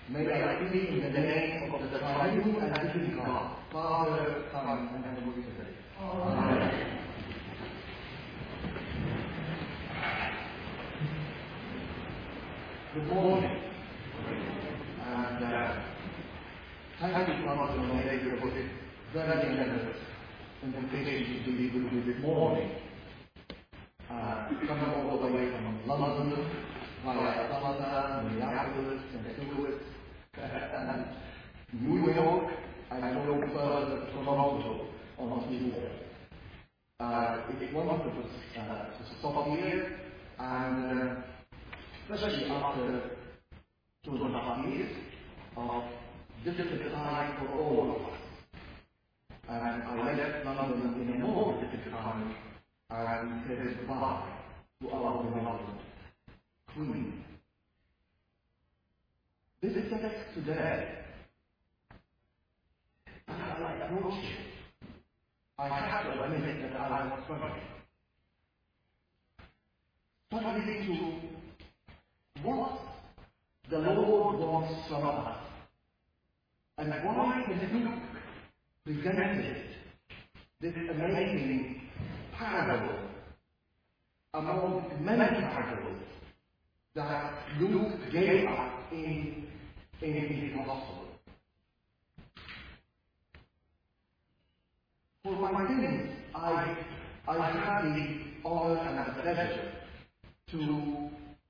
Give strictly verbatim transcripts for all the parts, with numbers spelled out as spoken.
May I speak in the name of the triune and living God, Father, Son, and Holy Spirit. Amen. Good morning. And uh, thank you, Father, for the very generous invitation to be with you this morning. Uh, coming all the way from London, via Atlanta, Minneapolis, and Newark, and New York, and no further to Toronto on Tuesday. Uh, it's wonderful to, uh, to stop here, and uh, especially after two and a half years of difficult time for all of us. And I left London in a more difficult time and said goodbye to our beloved Queen. This text today, as I approach it, I have to admit that I was struggling. Struggling to what the Lord wants from us, and why the Luke presented this amazing parable among many parables that Luke gave us in, in his gospel. For my sins, I, I have the honor and the pleasure to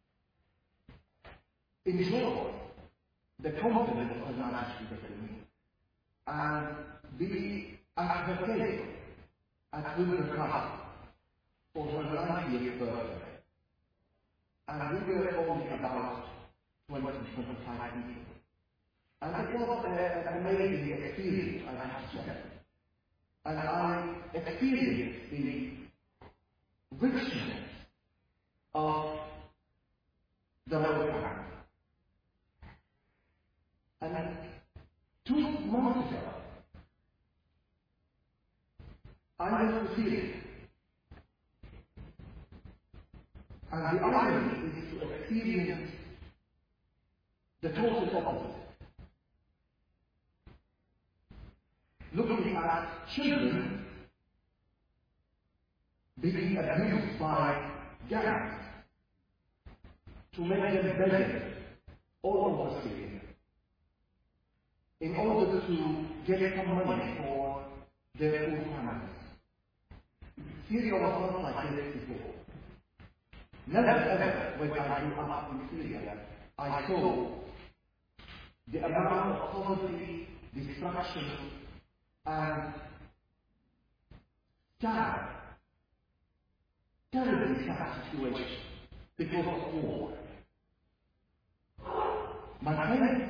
enjoy the confidence of Her Majesty within me and be at her table at Windsor Castle for her ninetieth birthday. And we were only about twenty to twenty-five people. And it was an amazing experience, I have to say. And I experienced the richness of the Royal Family. And two months ago, I was receiving. And the irony is to experience the total opposite. Looking at children being abused by gangs to make them better all over Syria in order to get some money for their poor families. Syria was not like this before. Never ever, when I grew up in Syria, I saw the amount of poverty, destruction, and sad, terribly sad situation because of war. My friends,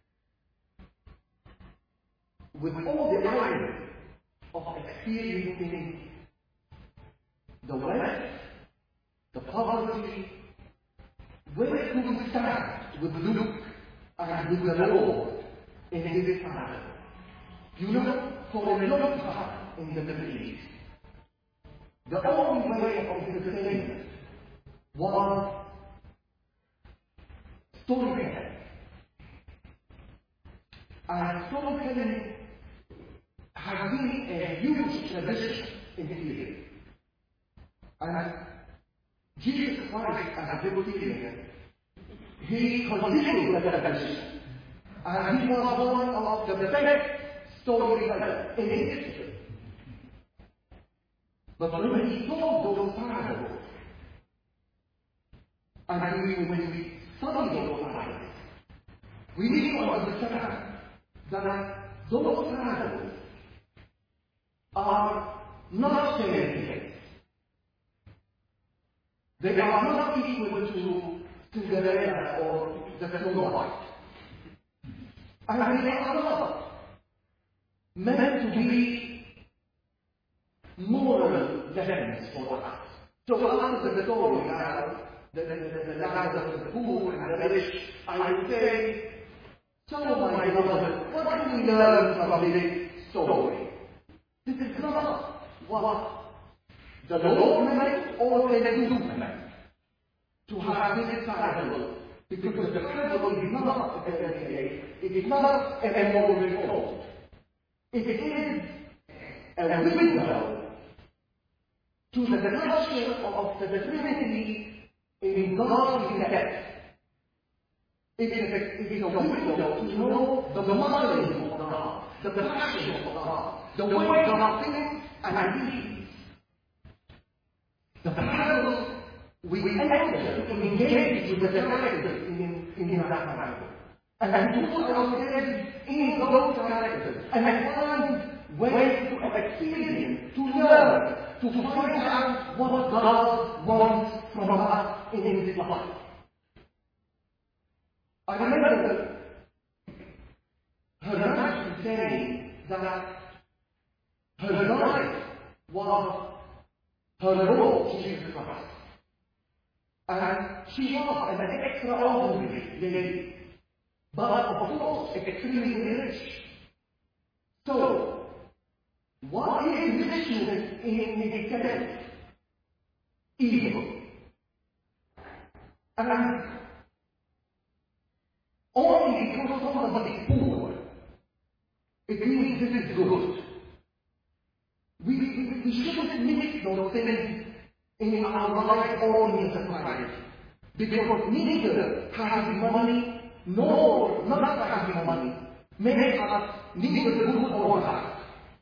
with all the irony of experiencing the West, the poverty, where do we stand with Luke and with the Lord in this time? You know, for a long time in the Middle East, the only way of entertainment was storytelling. And storytelling has been a huge tradition in Syria. And Jesus Christ, as a vegetarian, he continued that tradition. And he was one of the best storytellers in history. But when he told those parables, and we, when we study those parables, we need to understand that those parables are not fairy tales. They are not equal to Cinderella or the Snow White. And they are not meant to be moral lessons for us. So after the story now, the, the, the, the lives of the poor and the rich, I would say, so my beloved, what do we learn from this story? This is not what the Lord meant or the Luke meant to have this parable Because the parable is not a it is not a moral report. It is a window to the discussion of the Trinity in God's intent. It is, a, it is a window to know the mind of God, the passion of God, the way God thinks and believes. The parable we enter to engage with the characters in, in, in that parable. And then put ourselves in those characters and find ways to experience, to learn, to find out what God wants from us in this life. I remember her master saying that her life was her Lord Jesus Christ. And she was an extraordinary lady, but of course extremely rich. So, what is richness in itself? Evil. And only because somebody is poor, it means this is good. We, we, we shouldn't mix those things in our life or in society. Because neither having money nor not having money makes us neither good or bad.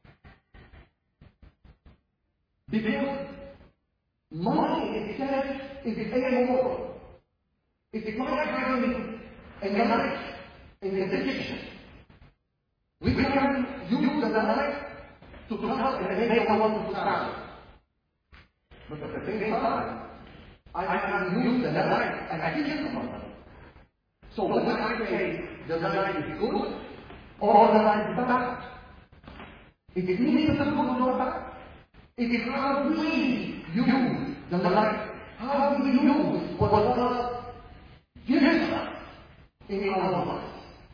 Because money itself is amoral. It is like having a knife in a kitchen. We can use the knife to cut and make a wonderful salad. But at the same time, I can use the knife and I kill someone. So when I say the knife is good or the knife is bad, it is neither good nor bad. It is how we use the knife, how we use what God gives us in our lives.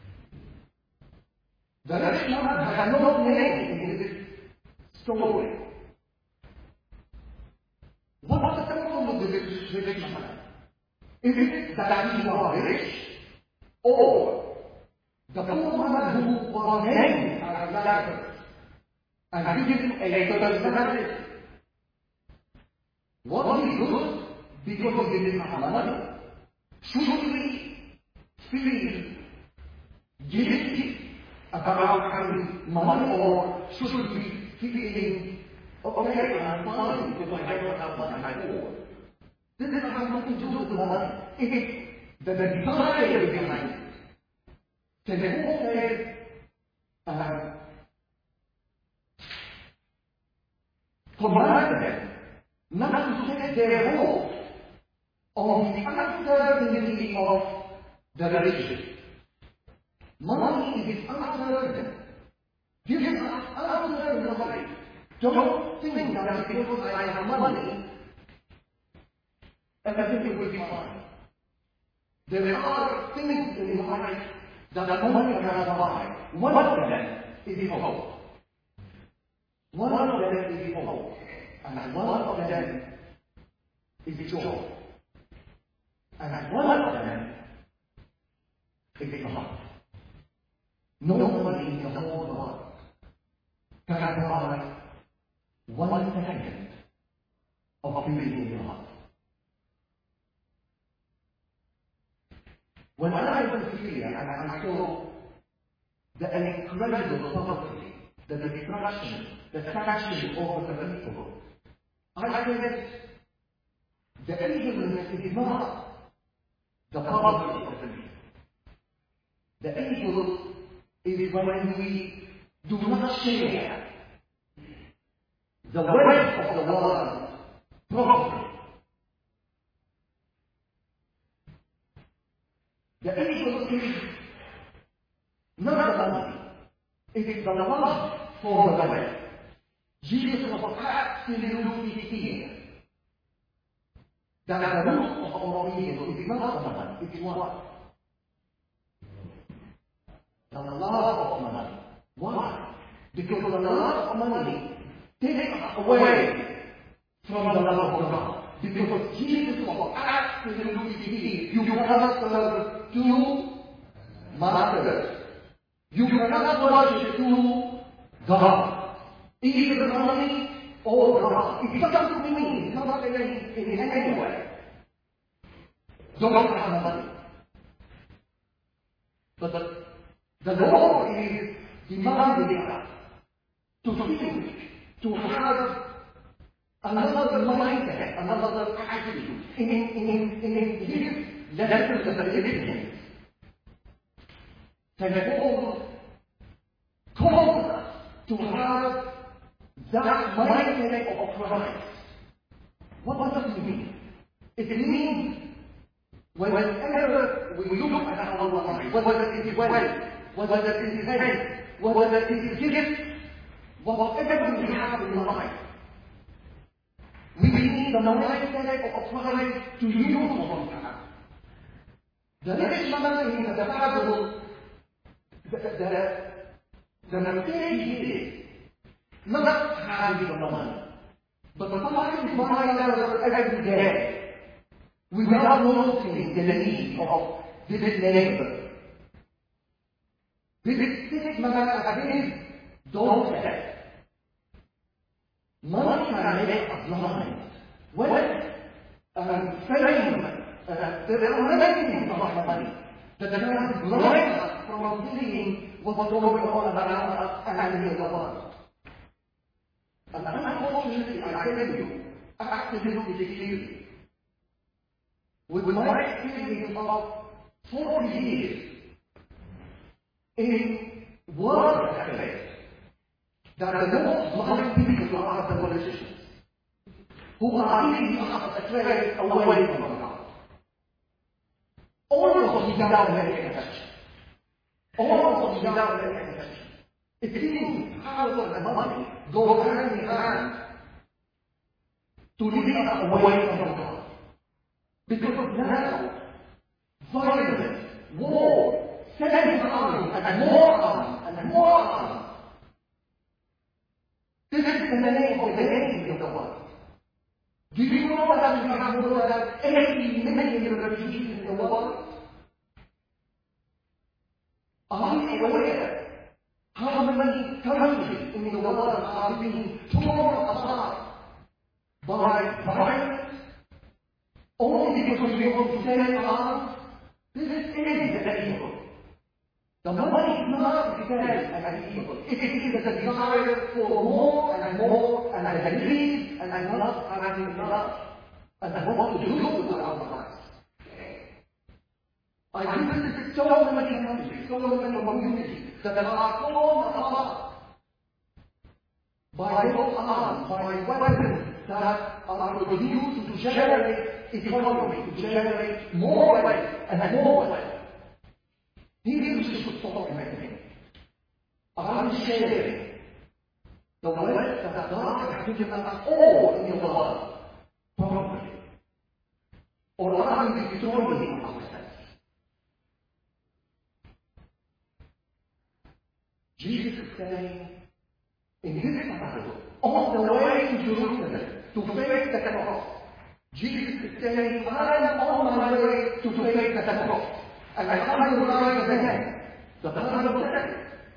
The rich man has no name in this story. What is the problem with the rich man? Is it that he was rich, or the poor man who was named as Lazarus and given a personality? Was he good because he didn't have money? Should we feel guilty about having money, or should we feel okay, I'm fine because I don't have money, I'm poor? This has nothing to do with the money. It is the desire behind it. So the Paul says, uh, command them not to set their hope on the uncertainty of the religion. Money is uncertain. Gives us uncertain life. Don't think that because I have money, everything will be fine. There are things in life that money cannot buy. One of them is hope. One of them is hope. And one of them is joy. And one of them is love. No money in the whole world can buy one second of being in love. When I was here and I saw the incredible poverty, the destruction, the fashion over the people, I said the evilness is not the poverty of the people. The evil is when we do not share the wealth of the world properly. The evil is not the money, it is the love for the wealth. Jesus was absolutely clear that the root of our evil is not the money, it is what? The love of money. Why? Because the love of money takes away from the love of God. Because Jesus was absolutely key. You cannot serve two masters. You cannot worship two gods. Either money or God. It doesn't mean it's not in any, in any way. Don't have money. But the, the Lord is demanding us to think, to have another mindset, another attitude in, in, in, in his letters of the Philippians. Saint Paul calls us to have that mindset of Christ. What, what does it mean? It means whenever we look at our life, whether it is wealth, whether it is health, whether it is gifts, whatever we have in life, we need the mindset of Christ to use what we have. The rich man in the parable, the, the, the mistake is not having the money, but finding money every day without noticing the need of this neighbor. This is man don't say. Money can make us blind. Wealth and fame, uh, there are many things about money that can blind us from seeing what's going on around us and in the world. And unfortunately, I tell you, absolutely clearly, with my experience of forty years in world affairs, that the most blind people are the politicians, who are leading us astray away from God. All of us without any exception. All of us without any exception. It seems power and money go hand in hand to lead us away from God. Because now, violence, war, sending arms, and more arms, and more arms. This is in the name of the enemy of the world. Do you know that we have more than eighty million refugees in the world? Are you aware how many countries in the world are being torn apart by violence only because we want to send arms? This is the evil. The money is not itself an evil. It is a desire for more and more and a greed and a not having enough and what to do with our lives. I visited so many countries, so many communities that are torn apart by both arms, by weapons that are produced to generate economy, to generate more wealth and more wealth. He uses to stop everything. I'm sharing the wealth that God has given us all in the world properly. Or are we destroying ourselves? Jesus is saying in this parable, on the way to Jerusalem to face the cross, Jesus is saying, I am on my way to face the cross. And I come to rise again. The parable says.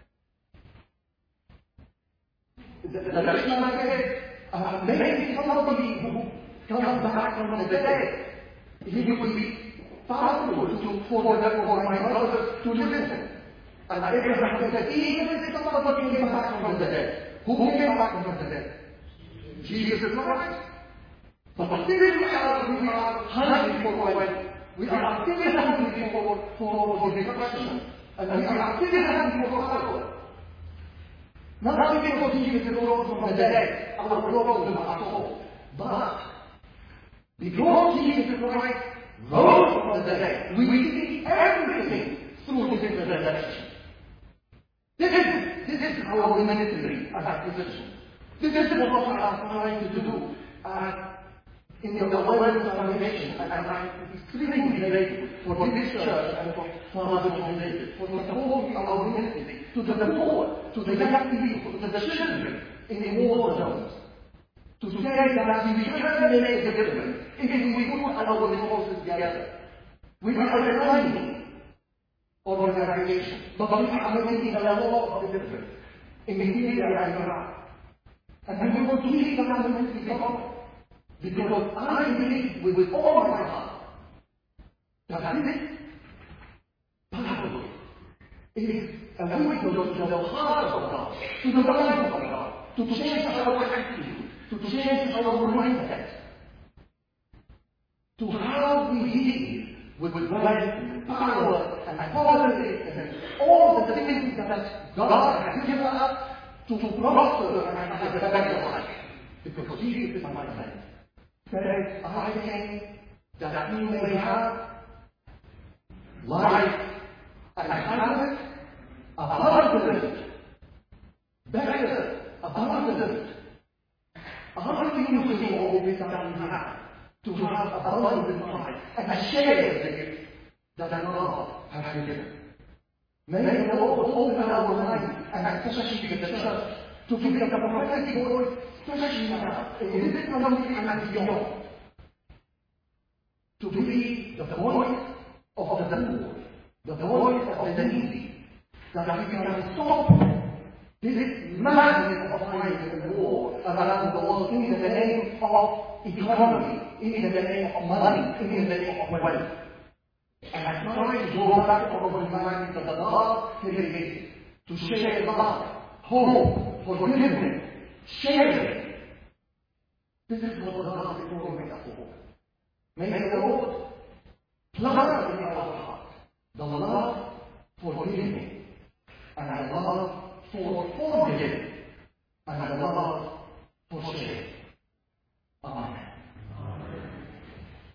The rich man said, uh, maybe somebody who comes back from the dead, he will be powerful to, for, the, for my brothers to listen. And Abraham said, even if somebody came back from the dead, who came back from the dead? Jesus is right. But still we are, we are hungry for wealth. We are still hungry for, for, for destruction. And we are still hungry for power. Not because Jesus rose from the dead, our problems are solved. But because Jesus Christ rose from the dead, we see everything through his resurrection. This is, this is our ministry as a Christian. This is what we are trying to do. Uh, in the world of salvation, and I'm extremely grateful for this church and for Father Foundation, for supporting our ministry to the poor, to the young people, to the children in the war zones, to say that we can make a difference If we put our resources together, we are trying organization, but we are making a lot of difference in Syria and Iraq. And we want to keep the government together. Because I believe with all my heart that this Bible is a window to the heart of God, to the mind of God, to change our attitude, to change our mindset, to how we deal with wealth and power and politics and all the things that God has given us to prosper and have a better life. Because Jesus is my friend. Says, I came that you may have life and have it abundant, better, abundant. How do you see all this that you have to have abundant life and share the gift that God has given? May the Lord open our minds and especially the church to give the prophetic voice, especially now, in this country and beyond, to be the voice of the poor, the voice of the needy, that we can stop this madness of violence and war around the world in the name of economy, in the name of money, in the name of wealth. And I try to go back to our humanity that God created to share love, hope, forgiveness, sharing. This is what God is calling us for. May the Lord plant in